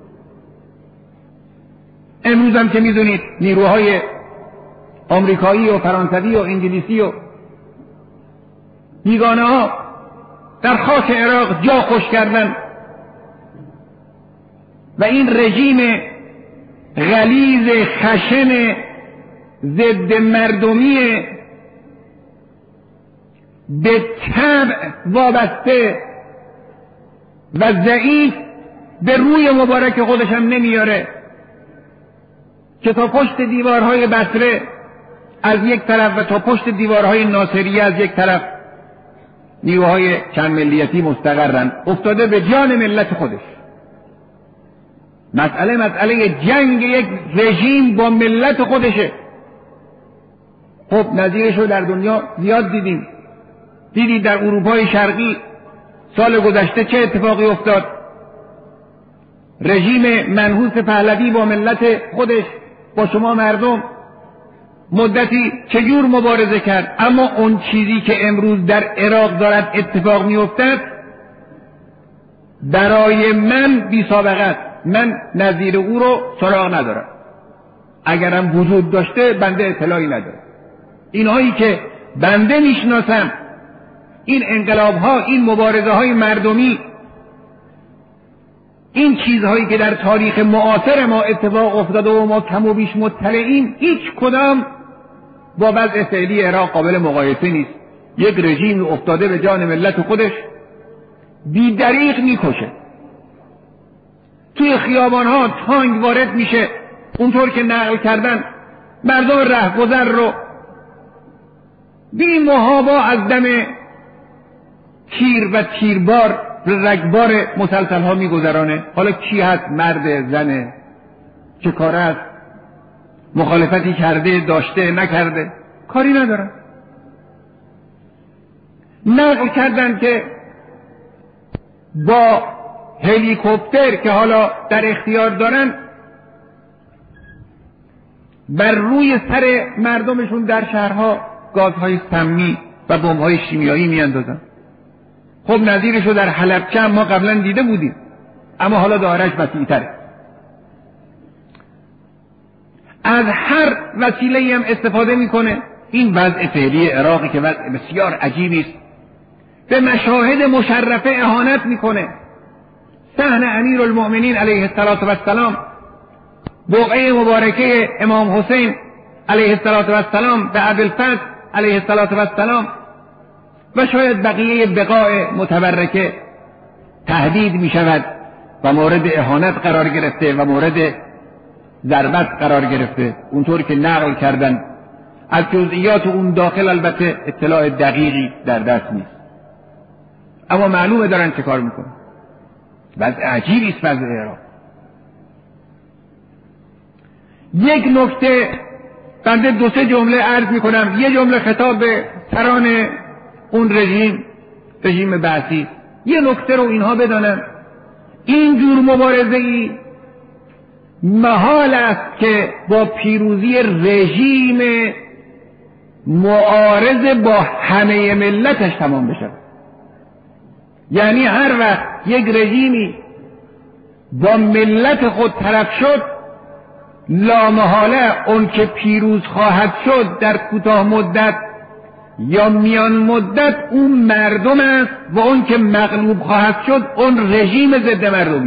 امروز هم که میدونید نیروهای آمریکایی و فرانسوی و انگلیسی و بیگانه ها در خاک عراق جا خوش کردن و این رژیم غلیظ خشن ضد مردمی به طبع وابسته و ضعیف به روی مبارک خودش هم نمیاره که تا پشت دیوارهای بصره از یک طرف و تا پشت دیوارهای ناصریه از یک طرف نیروهای چند ملیتی مستقرن، افتاده به جان ملت خودش. مسئله مسئله جنگ یک رژیم با ملت خودشه. خب نظیرش رو در دنیا زیاد دیدیم. دیدید در اروپای شرقی سال گذشته چه اتفاقی افتاد. رژیم منحوس پهلوی با ملت خودش، با شما مردم مدتی چجور مبارزه کرد. اما اون چیزی که امروز در عراق دارد اتفاق میافتد برای من بی سابقه است. من نظیر او رو سراغ ندارم. اگرم وجود داشته بنده اطلاعی ندارم. اینهایی که بنده میشناسم، این انقلاب ها، این مبارزه های مردمی، این چیزهایی که در تاریخ معاصر ما اتفاق افتاده و ما کم و بیش مطلعیم، هیچ کدام با وضع فعلی عراق قابل مقایسه نیست. یک رژیم افتاده به جان ملت خودش، بی دریغ میکشه. توی خیابانها تانک وارد میشه، اونطور که نقل کردن مردم رهگذر رو بی محابا از دم تیر و تیربار رگبار مسلسل ها میگذرانه. حالا کی هست؟ مرد، زنه، چه کاره است، مخالفتی کرده، داشته، نکرده، کاری ندارن. نقل کردن که با هلیکوپتر که حالا در اختیار دارن بر روی سر مردمشون در شهرها گازهای سمی و بمب‌های شیمیایی میاندازن. خب نظیرشو در حلبچه هم ما قبلا دیده بودیم، اما حالا دارش وسیع‌تره. از هر وسیله‌ای هم استفاده میکنه. این وضع فعلی عراقی که وضع بسیار عجیبی است، به مشاهد مشرفه اهانت میکنه. صحن امیرالمؤمنین علیه السلام، بقعه مبارکه امام حسین علیه السلام به ابوالفضل علیه السلام و شاید بقیه بقاع متبرکه تهدید می شود و مورد اهانت قرار گرفته و مورد ضربت قرار گرفته. اونطور که نقل کردن از جزئیات اون داخل البته اطلاع دقیقی در دست نیست، اما معلومه دارن چه کار میکنن. وضع عجیبی است وضع عراق. یک نکته بنده دو سه جمله عرض میکنم. یه جمله خطاب به سران اون رژیم رژیم بعثی. یه نکته رو اینها بدانن، این جور مبارزه ای محال است که با پیروزی رژیم معارض با همه ملتش تمام بشه. یعنی هر وقت یک رژیمی با ملت خود طرف شد، لامحاله اون که پیروز خواهد شد در کوتاه مدت یا میان مدت اون مردم است و اون که مغلوب خواهد شد اون رژیم ضد مردمی.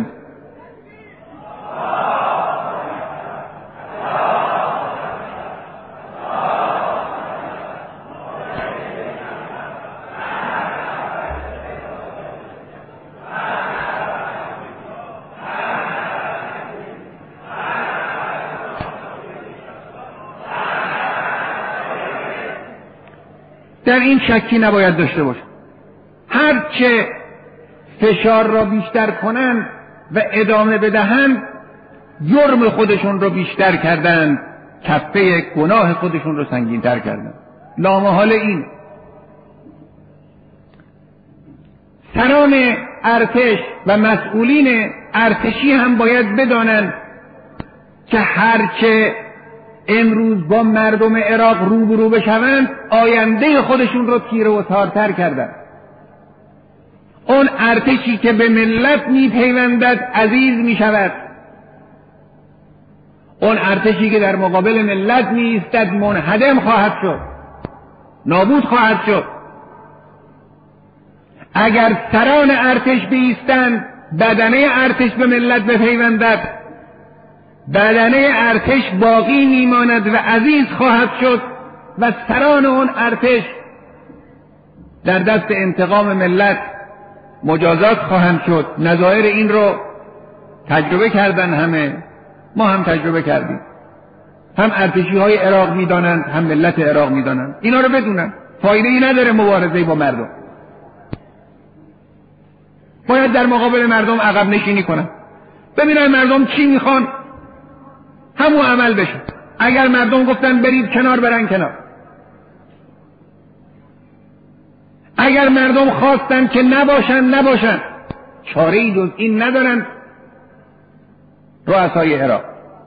در این شکی نباید داشته باشه. هرچه فشار را بیشتر کنند و ادامه بدهند، جرم خودشون رو بیشتر کردند، کفه گناه خودشون رو سنگین‌تر کردند. لامحال این سران ارتش و مسئولین ارتشی هم باید بدانند که هرچه امروز با مردم عراق روبرو بشوند، آینده خودشون رو تیره و تارتر کردند. اون ارتشی که به ملت میپیوندد عزیز میشود، اون ارتشی که در مقابل ملت میایستد منهدم خواهد شد، نابود خواهد شد. اگر سران ارتش بایستند، بدنه ارتش به ملت بپیوندد، بدنه ارتش باقی میماند و عزیز خواهد شد و سران اون ارتش در دست انتقام ملت مجازات خواهند شد. نظایر این رو تجربه کردن، همه ما هم تجربه کردیم. هم ارتشی های عراق میدانند، هم ملت عراق میدانند. اینا رو بدونن. فایده ای نداره مبارزه با مردم. باید در مقابل مردم عقب نشینی کنن، ببینن مردم چی میخوان، همون عمل بشه. اگر مردم گفتن برید کنار، برن کنار. اگر مردم خواستن که نباشن، نباشن. چاره ای جز این ندارن رؤسای عراق،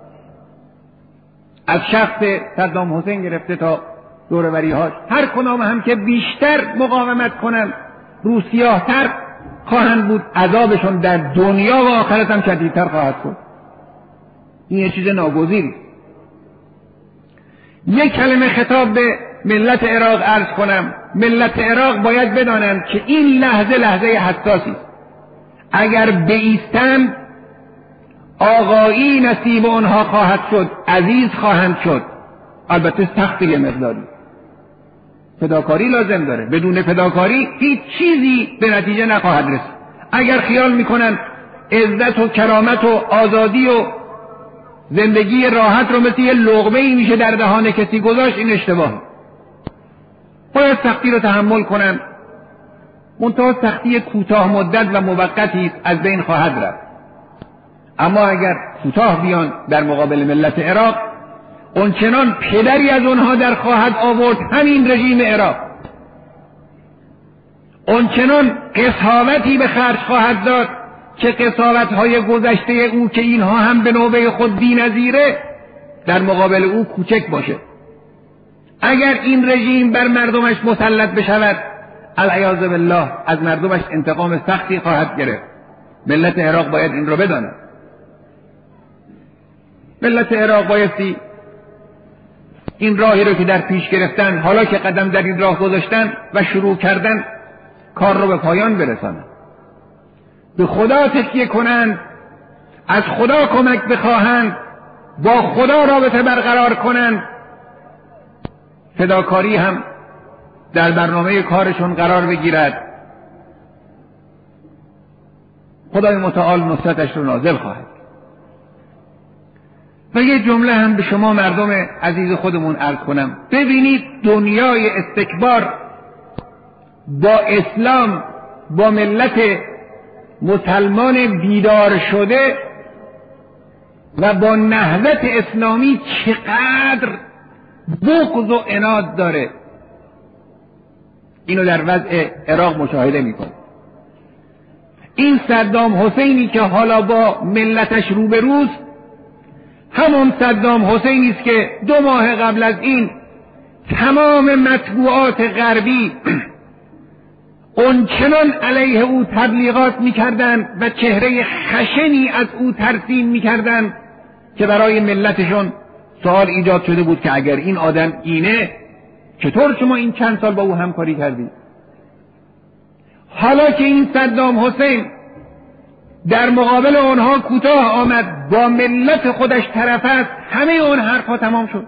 از شخص صدام حسین گرفته تا دوروری‌هاش. هر کدام هم که بیشتر مقاومت کنن، روسیاه‌تر خواهند بود، عذابشون در دنیا و آخرت هم شدیدتر خواهد شد. این یه چیز ناگزیری. یک کلمه خطاب به ملت عراق عرض کنم. ملت عراق باید بدانند که این لحظه لحظه حساسی است. اگر بایستند، آقایی نصیب آنها خواهد شد، عزیز خواهند شد. البته سخت یه مقداری فداکاری لازم داره. بدون فداکاری هیچ چیزی به نتیجه نخواهد رسید. اگر خیال میکنن عزت و کرامت و آزادی و زندگی راحت رو مثل یه لقمه‌ای میشه در دهان کسی گذاشت، این اشتباهه. باید سختی رو تحمل کنن. منتها سختی کوتاه مدت و موقتی است، از بین خواهد رفت. اما اگر کوتاه بیان در مقابل ملت عراق، اون چنان پدری از اونها در خواهد آورد همین رژیم عراق. اونچنان قساوتی به خرج خواهد داد که قساوت‌های گذشته او که اینها هم به نوبه خود بی‌نظیره در مقابل او کوچک باشه. اگر این رژیم بر مردمش مسلط بشود العیاذ بالله از مردمش انتقام سختی خواهد گرفت. ملت عراق باید این رو بداند. ملت عراق بایستی این راهی رو که در پیش گرفتن، حالا که قدم در این راه گذاشتن و شروع کردن، کار رو به پایان برسانند. به خدا تکیه کنند، از خدا کمک بخواهند، با خدا رابطه برقرار کنند. فداکاری هم در برنامه کارشون قرار بگیرد. خدای متعال نصرتش رو نازل خواهد. و یه جمله هم به شما مردم عزیز خودمون عرض کنم. ببینید دنیای استکبار با اسلام، با ملت مسلمان بیدار شده و با نهضت اسلامی چقدر بغض و عناد داره. اینو در وضع عراق مشاهده میکنه. این صدام حسینی که حالا با ملتش روبروست همون صدام حسینی است که دو ماه قبل از این تمام مطبوعات غربی اونچنان علیه او تبلیغات میکردند و چهره خشنی از او ترسیم میکردند که برای ملتشون سوال ایجاد شده بود که اگر این آدم اینه چطور شما این چند سال با او همکاری کردید؟ حالا که این صدام حسین در مقابل آنها کوتاه آمد، با ملت خودش طرف است، همه اون حرفها تمام شد.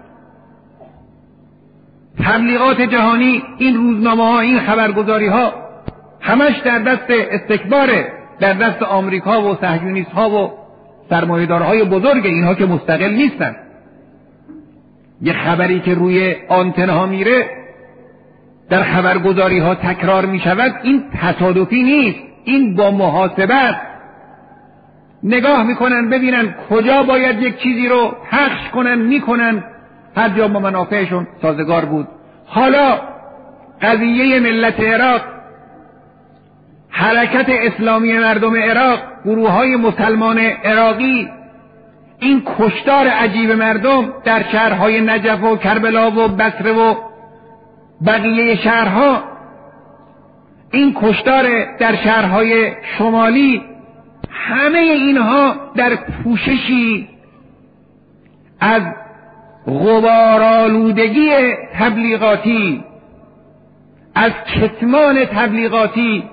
تبلیغات جهانی، این روزنامه ها، این خبرگزاری ها همش در دست استکباره، در دست آمریکا و صهیونیست ها و سرمایه‌دارهای بزرگ، اینها که مستقل نیستن. یه خبری که روی آنتن ها میره در خبرگزاری ها تکرار می شود، این تصادفی نیست، این با محاسبت نگاه میکنن ببینن کجا باید یک چیزی رو پخش کنن، میکنن هر جا با منافعشون سازگار بود. حالا قضیه ملت عراق، حرکت اسلامی مردم عراق، گروه های مسلمان عراقی، این کشتار عجیب مردم در شهرهای نجف و کربلا و بصره و بقیه شهرها، این کشتار در شهرهای شمالی، همه اینها در پوششی از غبارآلودگی تبلیغاتی، از کتمان تبلیغاتی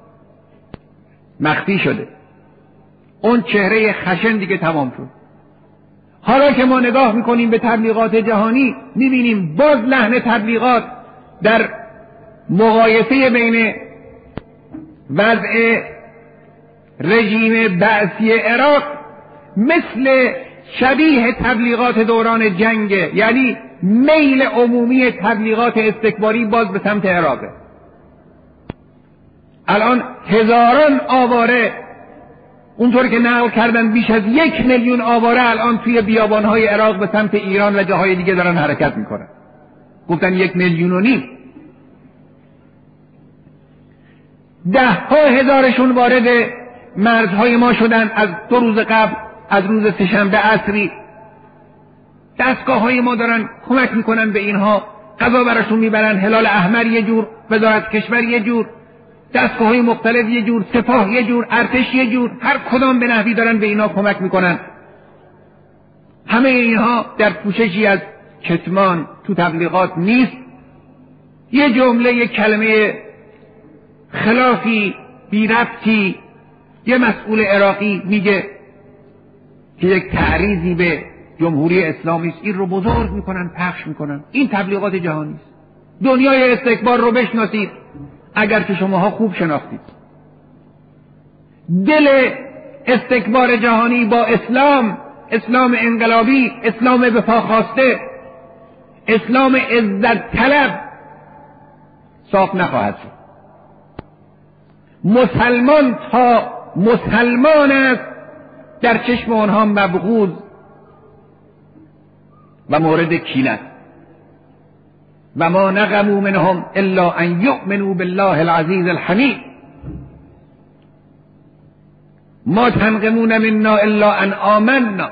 مخفی شده. اون چهره خشن دیگه تمام شد. حالا که ما نگاه میکنیم به تبلیغات جهانی، میبینیم باز لحن تبلیغات در مقایسه بین وضع رژیم بعثی عراق مثل شبیه تبلیغات دوران جنگ، یعنی میل عمومی تبلیغات استکباری باز به سمت عراقه. الان هزاران آواره، اونطور که نقل کردن بیش از یک میلیون آواره الان توی بیابانهای عراق به سمت ایران و جاهای دیگه دارن حرکت میکنن. گفتن یک میلیون و نیم. ده ها هزارشون وارد مرزهای ما شدن از دو روز قبل، از روز سه‌شنبه عصری. دستگاه های ما دارن کمک میکنن به اینها، غذا براشون میبرن، هلال احمر یه جور، وزارت کشور یه جور، دستگاه های مختلف یه جور، سپاه یه جور، ارتش یه جور، هر کدام به نحوی دارن به اینها کمک میکنن. همه اینها در پوششی از کتمان تو تبلیغات نیست. یه جمله، یه کلمه خلافی بی ربطی یه مسئول عراقی میگه که یک تعریضی به جمهوری اسلامی است، این رو بزرگ میکنن، پخش میکنن. این تبلیغات جهانی است. دنیای استکبار رو بشناسید اگر که شماها خوب شناختید. دل استکبار جهانی با اسلام، اسلام انقلابی، اسلام به پا خواسته، اسلام عزت طلب صاف نخواهد شد. مسلمان تا مسلمان است در چشم آنها مبغوض و مورد کینه. و ما نقموا منهم الا ان یؤمنوا بالله العزیز الحمید. ما تنقمون منا الا ان آمنا،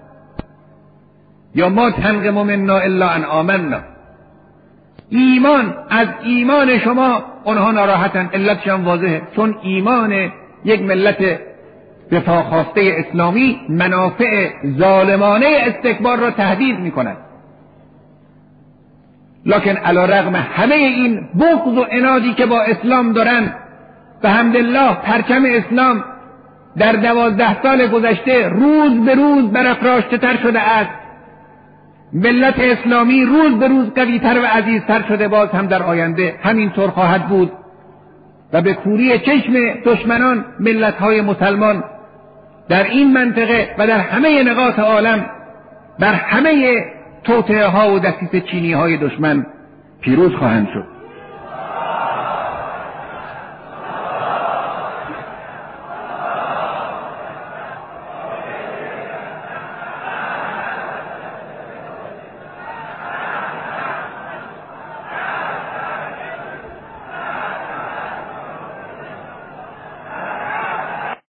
یا ما تنقم منا الا ان آمنا. ایمان، از ایمان شما اونها ناراحتن، علتش هم واضحه، چون ایمان یک ملت دفاع خواسته اسلامی منافع ظالمانه استکبار را تهدید می کند. لکن علی رغم همه این بغض و عنادی که با اسلام دارن، به حمدالله پرچم اسلام در دوازده سال گذشته روز به روز برافراشته تر شده است. ملت اسلامی روز به روز قوی‌تر و عزیزتر شده، باز هم در آینده همینطور خواهد بود و به کوری چشم دشمنان ملت‌های مسلمان در این منطقه و در همه نقاط عالم بر همه توطئه‌ها و دسیسه چینی‌های دشمن پیروز خواهند شد.